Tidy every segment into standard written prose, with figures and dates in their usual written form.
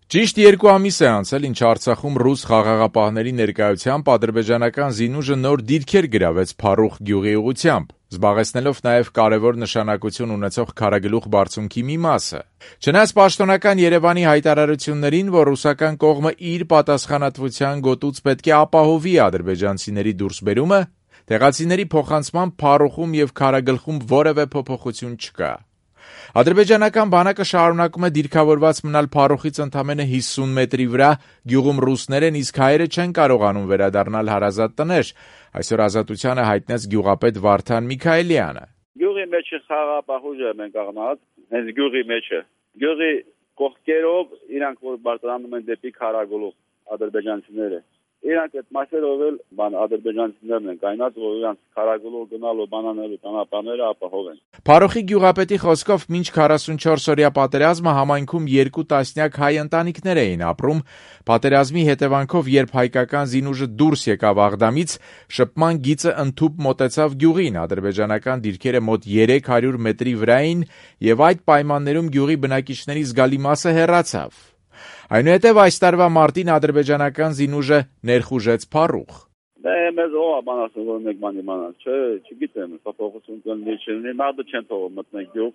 Ճիշտ 2 ամիս է անցել, ինչ Արցախում ռուս խաղաղապահների ներկայությամբ ադրբեջանական զինուժը նոր դիրքեր գրավեց Փարուխ գյուղի ուղղությամբ, զբաղեցնելով նաև կարևոր նշանակություն ունեցող քարագլուխ բարձունքի մի մասը։ Չնայած պաշտոնական Երևանի հայտարարություններին, որ ռուսական կողմը իր պատասխանատվության գոտուց պետք է ապահովի ադրբեջանցիների դուրսբերումը, տեղացիների փոխանցման Փարուխում եւ քարագլխում որևէ փոփոխություն չկա։ Ադրբեջանական բանակը շարունակում է դիրքավորված մնալ Փարուխից ընդամենը 50 մետրի վրա, գյուղում ռուսներ են, իսկ հայերը չեն կարողանում վերադառնալ հարազատ տներ, այսօր Ազատությանը հայտնեց գյուղապետ Վարդան Միքայելյանը։ Գյուղի մեջը խաղապահուժը մենք աղնած, հենց գյուղի մեջը։ Գյուղի կողքերով իրանք որ բարձրանում են դեպի քարագլուխ ադրբեջանցիները։ Իրանք այդ մասերով էլ ադրբեջանցիներն են կայնած, որ իրանք քարագլուխ գնալու բանանելու ճանապարհները ապահովեն։ Փարուխի գյուղապետի խոսքով մինչ 44-օրյա պատերազմը համայնքում 2 տասնյակ հայ ընտանիքներ էին ապրում, պատերազմի հետևանքով երբ հայկական զինուժը դուրս եկավ Աղդամից, շփման գիծը ընդհուպ մոտեցավ գյուղին, ադրբեջանական դիրքերը մոտ 300 մետրի վրա էին եւ այդ պայմաններում գյուղի բնակիչների զգալի մասը հեռացավ։ Այնուհետև այս տարվա մարտին ադրբեջանական զինուժը ներխուժեց Փարուխ։ Մեզ ո՞ա բան ասում որ մեկ բան իմանալ, չգիտեմ, փոփոխություն կլինի, չլինի, նախ չեն թողում մտնել գյուղ,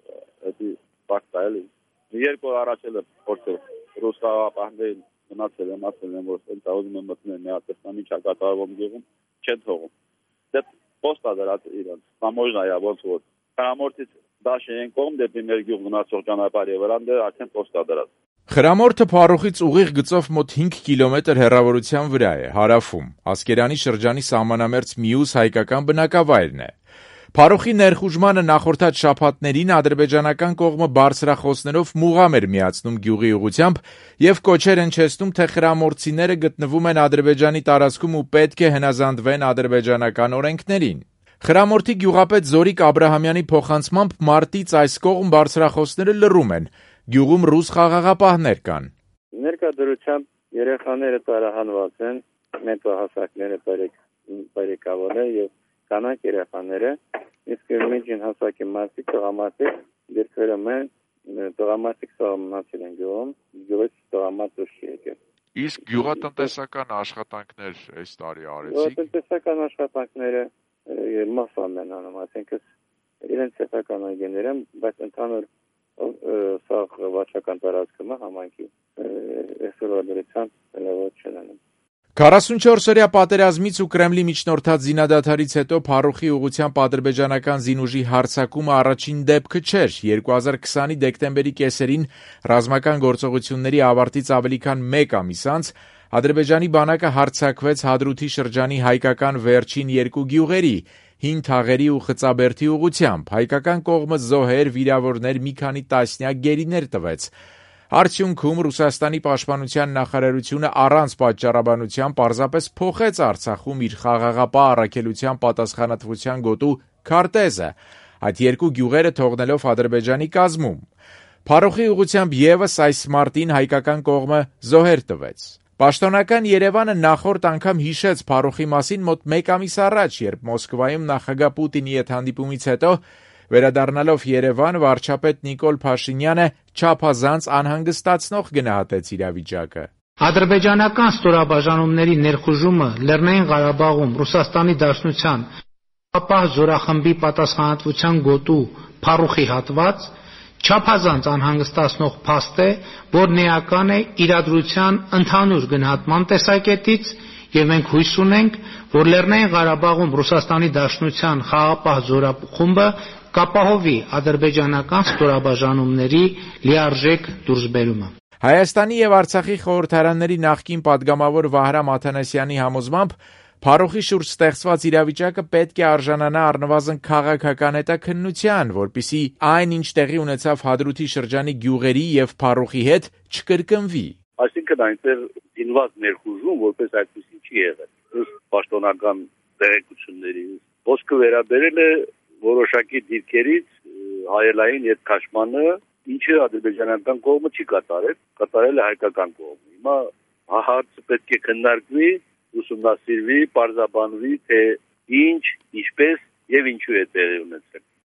դա ֆակտ է։ 2 օր առաջ էլ փորձել ռուս խաղապահներին մնացել են, ասել են, որ դա ուզում են մտնել մի հատ տեսնամի չակատարվում գյուղում, չեն թողում։ Դա պոստա դրած իրանց, համոժնա է ոնց որ։ Քարամորտից դաշ են կողմ դեպի մեր գյուղ գնացող ճանապարհի վրա դեռ արդեն պոստա դրած։ Խրամորթը Փարուխից ուղիղ գծով մոտ 5 կիլոմետր հեռավորության վրա է, հարավում, Ասկերանի շրջանի սահմանամերձ մյուս հայկական բնակավայրն է։ Փարուխի ներխուժմանը նախորդած շաբաթներին ադրբեջանական կողմը բարձրախոսներով մուղամ էր միացնում գյուղի ուղղությամբ եւ կոչեր հնչեցնում, թե խրամորցիները գտնվում են Ադրբեջանի տարածքում ու պետք է հնազանդվեն ադրբեջանական օրենքներին։ Խրամորթի գյուղապետ Զորիկ Աբրահամյանի փոխանցմամբ մարտից այս կողմ բարձրախոսները լռում են, գյուղում ռուս խաղաղապահներ կան։ Ներկայությամբ երեխաները տարահանված են, մեծահասակները բարեկավորներ եւ կանանց երեխաները, իսկ միջին հասակի մարդիկ տղամարդիկ դերքերում են, տղամարդիկ սահմանացել են գյուղում, գյուղից տղամարդ չի եկել։ Իսկ գյուղատնտեսական աշխատանքներ այս տարի արեցիք։ Գյուղատնտեսական աշխատանքները մասամբ են անում, այսինքն իրենց սեփական այգիներ են, բայց ընդհանուր սաղ վաճական տարածքը համայնքի էսորադրության լավոց չեն անում։ 44-օրյա պատերազմից ու Կրեմլի միջնորդած զինադադարից հետո Փարուխի ուղղությամբ ադրբեջանական զինուժի հարձակումը առաջին դեպքը չէր։ 2020-ի դեկտեմբերի կեսերին ռազմական գործողությունների ավարտից ավելի քան 1 ամիս անց Ադրբեջանի բանակը հարձակվեց Հադրութի շրջանի հայկական վերջին 2 գյուղերի՝ Հին Թաղերի ու Խծաբերդի ուղղությամբ, հայկական կողմը զոհեր, վիրավորներ, մի քանի տասնյակ գերիներ տվեց։ Արդյունքում Ռուսաստանի պաշտպանության նախարարությունը առանց պատճառաբանության պարզապես փոխեց Արցախում իր խաղաղապահ առաքելության պատասխանատվության գոտու քարտեզը, այդ 2 գյուղերը թողնելով Ադրբեջանի կազմում։ Փարուխի ուղղությամբ եւս այս մարտին հայկական կողմը զոհեր տվեց։ Պաշտոնական Երևանը նախորդ անգամ հիշեց Փարուխի մասին մոտ 1 ամիս առաջ, երբ Մոսկվայում նախագահ Պուտինի հետ հանդիպումից հետո վերադառնալով Երևան, վարչապետ Նիկոլ Փաշինյանը չափազանց անհանգստացնող գնահատեց իրավիճակը։ Ադրբեջանական ստորաբաժանումների ներխուժումը Լեռնային Ղարաբաղում Ռուսաստանի Դաշնության ապահ զորախմբի պատասխանատվության գոտու Փարուխի հատված չափազանց անհանգստացնող փաստ է, որն էական է իրադրության ընդհանուր գնահատման տեսակետից, եւ մենք հույս ունենք, որ Լեռնային Ղարաբաղում Ռուսաստանի Դաշնության խաղաղապահ զորախումբը կապահովի ադրբեջանական ստորաբաժանումների լիարժեք դուրսբերումը։ Հայաստանի եւ Արցախի խորհրդարանների նախկին падգամավոր Վահրամ Աթանասյանի համոզմամբ Փարուխի շուրջ ստեղծված իրավիճակը պետք է արժանանա առնվազն քաղաքական հետաքննության, որպեսզի այն, ինչ տեղի ունեցավ Հադրութի շրջանի գյուղերի եւ Փարուխի հետ, չկրկնվի։ Այսինքն այնտեղ դինված ներխուժում որպես այդպեսի չի եղել։ Ըստ պաշտոնական տեղեկությունների ոսկը վերաբերել է որոշակի դիրքերից հայելային հետքաշմանը, ինչը ադրբեջանական կողմը չի կատարել, կատարել է հայկական կողմը։ Հիմա հարցը պետք է քննարկվի, ուսումնասիրվի, պարզաբանվի, թե ինչ, ինչպես եւ ինչու է տեղի ունեցել։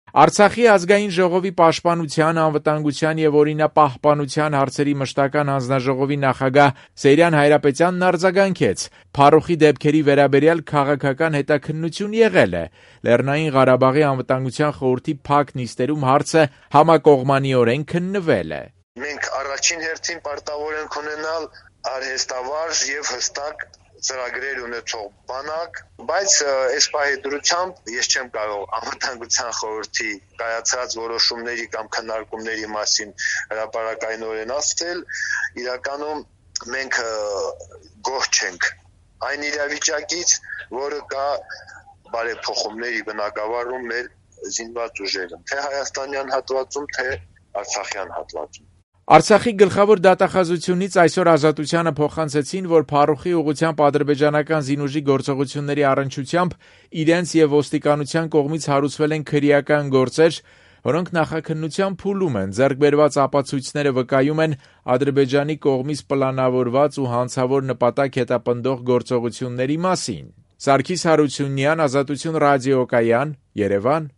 Արցախի ազգային ժողովի պաշտպանության, անվտանգության եւ օրինապահպանության հարցերի մշտական հանձնաժողովի նախագահ Սեյրան Հայրապետյանն արձագանքեց. Փարուխի դեպքերի վերաբերյալ քաղաքական հետաքննություն եղել է։ Լեռնային Ղարաբաղի անվտանգության խորհրդի փակ նիստերում հարցը համակողմանիորեն քննվել է։ Մենք առաջին հերթին պարտավոր ենք ունենալ արհեստավարժ եւ հստակ ծրագրեր ունեցող բանակ, բայց այս պահի դրությամբ ես չեմ կարող անվտանգության խորհրդի կայացած որոշումների կամ քննարկումների մասին հրապարակայնորեն ասել, իրականում մենք գոհ չենք այն իրավիճակից, որը կա բարեփոխումների բնագավառում մեր զինված ուժերում, թե հայաստանյան հատվածում, թե արցախյան հատվածում։ Արցախի գլխավոր դատախազությունից այսօր Ազատությանը փոխանցեցին, որ Փարուխի ուղղությամբ ադրբեջանական զինուժի գործողությունների առնչությամբ իրենց եւ ոստիկանության կողմից հարուցվել են քրեական գործեր, որոնք նախաքննության փուլում են, ձեռք բերված ապացույցները վկայում են Ադրբեջանի կողմից պլանավորված ու հանցավոր նպատակ հետապնդող գործողությունների մասին։ Սարգիս Հարությունյան, Ազատություն ռադիոկայան, Երևան։